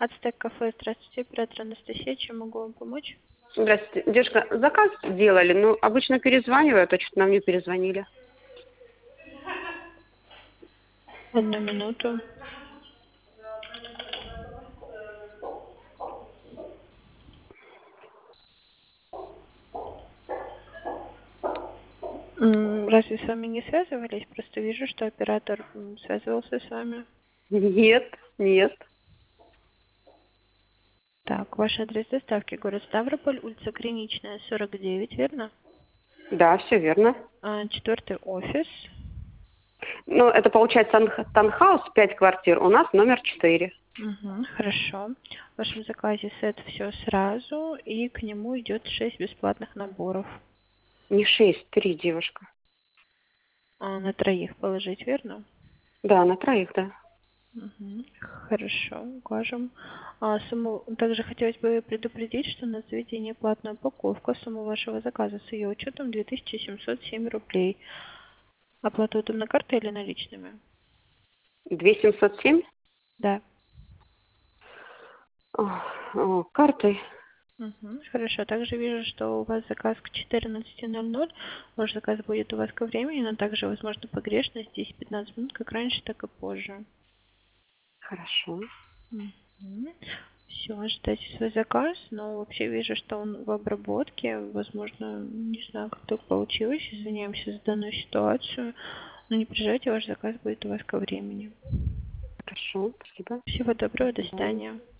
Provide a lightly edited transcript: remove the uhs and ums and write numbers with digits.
Ацтек кафе, здравствуйте, оператор Анастасия, чем могу вам помочь? Здравствуйте. Девушка, заказ делали, но обычно перезванивают, а что-то нам не перезвонили. Одну минуту. Разве с вами не связывались? Просто вижу, что оператор связывался с вами. Нет, нет. Так, ваш адрес доставки город Ставрополь, улица Клиничная, 49, верно? Да, все верно. Четвертый офис. Ну, это получается таунхаус, 5 квартир, у нас номер 4. Угу, хорошо. В вашем заказе сет все сразу, и к нему идет 6 бесплатных наборов. Не 6, 3, девушка. На троих положить, верно? Да, на троих, да. Угу. Хорошо, укажем. Сумму также хотелось бы предупредить, что на заведение платная упаковка. Сумма вашего заказа с ее учетом 2707 рублей. Оплату это на карте или наличными? 2707? Да. Картой. Угу. Хорошо. Также вижу, что у вас заказ к 14:00. Ваш заказ будет у вас ко времени, но также возможно погрешность 10-15 минут, как раньше, так и позже. Хорошо. Все, ожидайте свой заказ, но вообще вижу, что он в обработке. Возможно, не знаю, как так получилось. Извиняемся за данную ситуацию. Но не переживайте, ваш заказ будет у вас ко времени. Хорошо, спасибо. Всего доброго, до До свидания. свидания.